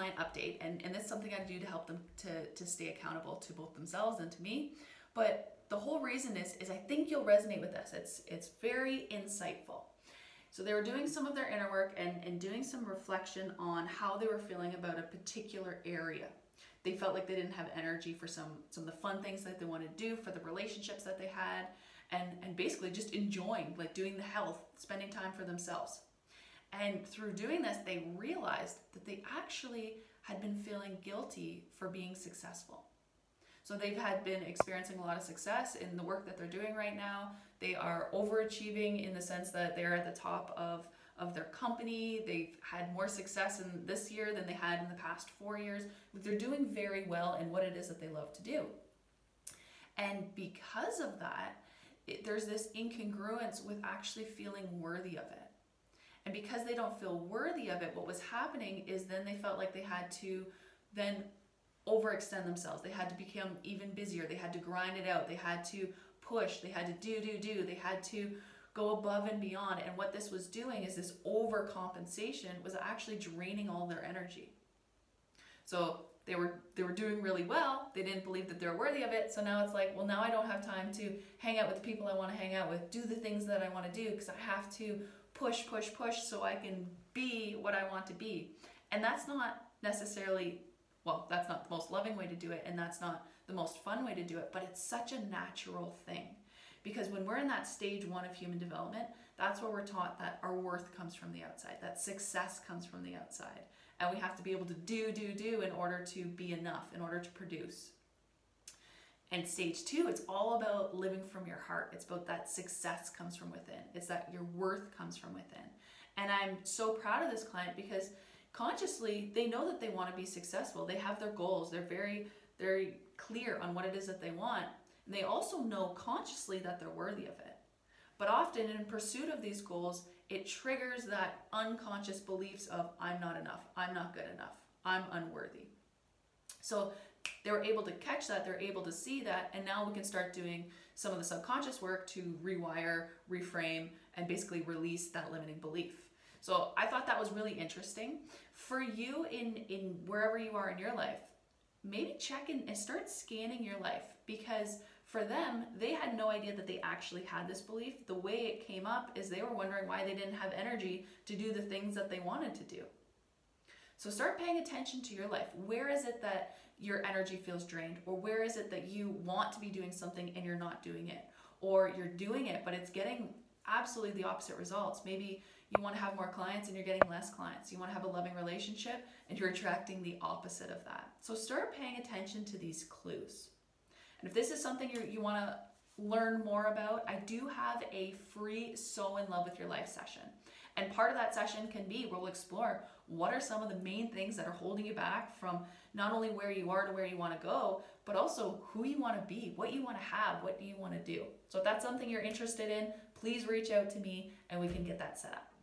client update, and that's something I do to help them to stay accountable to both themselves and to me. But the whole reason is I think you'll resonate with this. It's very insightful. So they were doing some of their inner work and doing some reflection on how they were feeling about a particular area. They felt like they didn't have energy for some of the fun things that they wanted to do, for the relationships that they had, and basically just enjoying, like doing the health, spending time for themselves. And through doing this, they realized that they actually had been feeling guilty for being successful. So they've been experiencing a lot of success in the work that they're doing right now. They are overachieving in the sense that they're at the top of their company. They've had more success in this year than they had in the past 4 years. They're doing very well in what it is that they love to do. And because of that, there's this incongruence with actually feeling worthy of it. And because they don't feel worthy of it, what was happening is then they felt like they had to then overextend themselves. They had to become even busier. They had to grind it out. They had to push. They had to do. They had to go above and beyond. And what this was doing is this overcompensation was actually draining all their energy. So they were doing really well. They didn't believe that they're worthy of it. So now it's like, well, now I don't have time to hang out with the people I want to hang out with, do the things that I want to do, because I have to push so I can be what I want to be. And that's not necessarily, well, that's not the most loving way to do it, and that's not the most fun way to do it, but it's such a natural thing. Because when we're in that stage 1 of human development, that's where we're taught that our worth comes from the outside, that success comes from the outside. And we have to be able to do in order to be enough, in order to produce. And stage 2, it's all about living from your heart. It's about that success comes from within. It's that your worth comes from within. And I'm so proud of this client because consciously, they know that they want to be successful. They have their goals. They're very, very clear on what it is that they want. And they also know consciously that they're worthy of it. But often in pursuit of these goals, it triggers that unconscious beliefs of I'm not enough, I'm not good enough, I'm unworthy. So they were able to catch that, they're able to see that, and now we can start doing some of the subconscious work to rewire, reframe, and basically release that limiting belief. So I thought that was really interesting. For you in wherever you are in your life, maybe check in and start scanning your life, because for them, they had no idea that they actually had this belief. The way it came up is they were wondering why they didn't have energy to do the things that they wanted to do. So start paying attention to your life. Where is it that your energy feels drained? Or where is it that you want to be doing something and you're not doing it? Or you're doing it, but it's getting absolutely the opposite results. Maybe you want to have more clients and you're getting less clients. You want to have a loving relationship and you're attracting the opposite of that. So start paying attention to these clues. And if this is something you want to learn more about, I do have a free So in Love with Your Life session. And part of that session can be, we'll explore what are some of the main things that are holding you back from not only where you are to where you want to go, but also who you want to be, what you want to have, what do you want to do. So if that's something you're interested in, please reach out to me and we can get that set up.